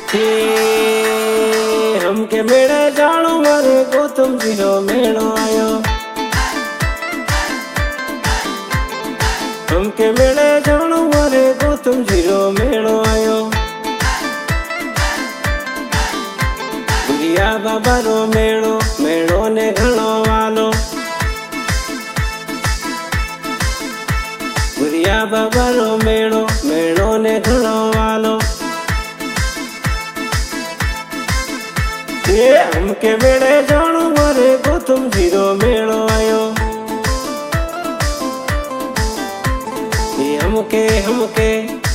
हमके मेड़े जानो मारे गौतम जी रो मेड़ो आयो। हमके मेड़े जानो मारे गौतम जी रो मेड़ो आयो। बुढ़िया बाबा रो मेड़ो, मेड़ो ने घणो वालो। बुढ़िया बाबा रो मेड़ो, मेड़ो ने घणो वालो। ये हमके मेड़े जानो मारे गौतम जी रो मेड़ो आयो। ये हमके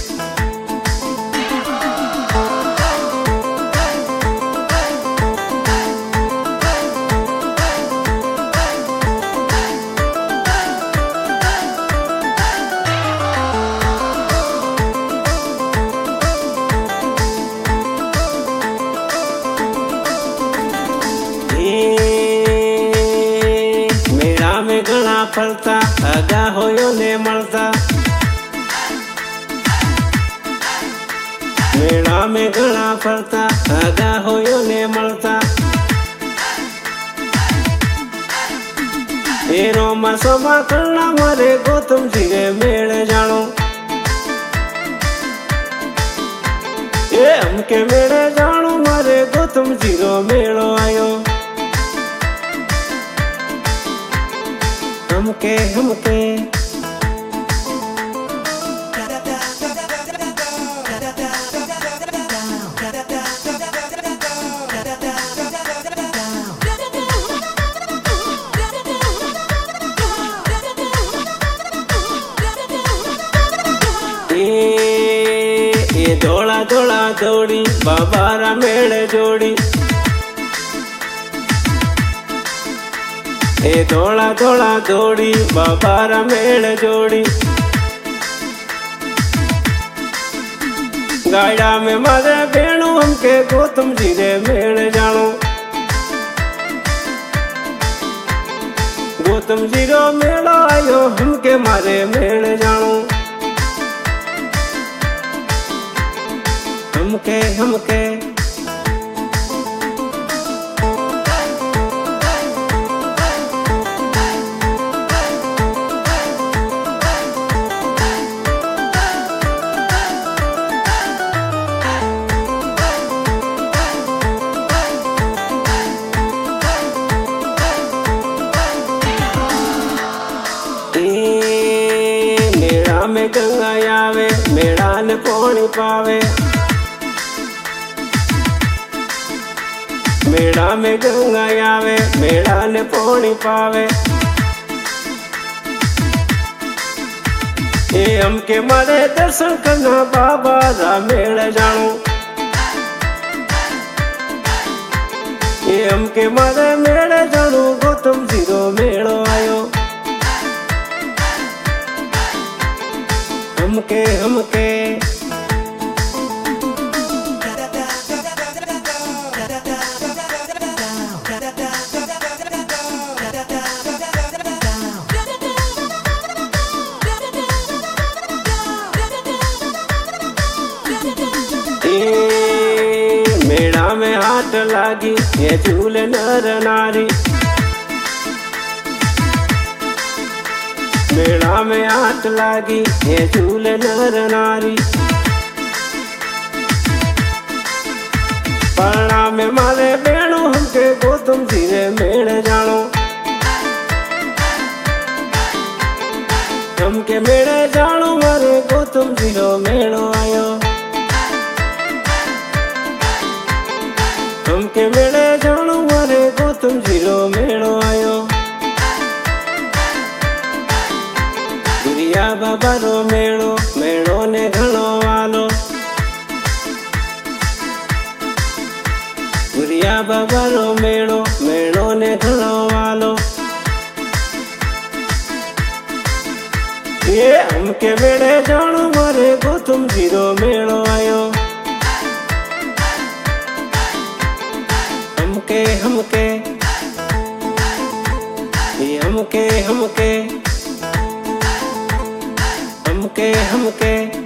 मेरा में घना फलता आगा होयो ने मलता। मेरा में घना फलता आगा होयो ने मलता। एरो मसोमा करना मारे गौतम जी रे मेड़ जानो। ये हमके मेड़े जानो मारे गौतम जी रो मेड़ो आयो। हमके ये दौड़ा दौड़ा दौड़ी बाबा रा मेड़ जोड़ी। ए दौड़ा दौड़ा दौड़ी बाबा रा मेड़ जोड़ी। गाड़ा में मारे भेणु हमके गौतम जी रे मेड़ जानो। गौतम जी रो मेड़ो आयो हमके मारे मेड़ जानो। हमके मेड़ा में गंगा आवे, मेड़ा ने पानी पावे। मेड़ा में गंगा आवे, मेड़ा ने पानी पावे। ये हमके मारे दर्शन करना बाबा रा मेड़ जानो। ये हमके मारे मेड़ जानो गौतम जी रो मेड़ो आयो। हमके मेड़ा में हाथ लागी ये झूले नर नारी। मेड़ा में हाथ लागी ये झूले नर नारी। पढ़ना में मारे बेणु हमके गौतम जी रे मेड़ जानो। हमके मेड़े जानो मारे गौतम जी रो मेड़ो आयो। हमके मेड़े जानो मारे गौतम जी रो मेड़ो आयो। बुढ़िया बाबा रो मेड़ो, मेड़ो ने घणो वालो। बुढ़िया बाबा रो मेड़ो, मेड़ो ने घणो वालो। ये हमके मेड़े जानो मारे गौतम जी रो मेड़ो आयो। हमके हमके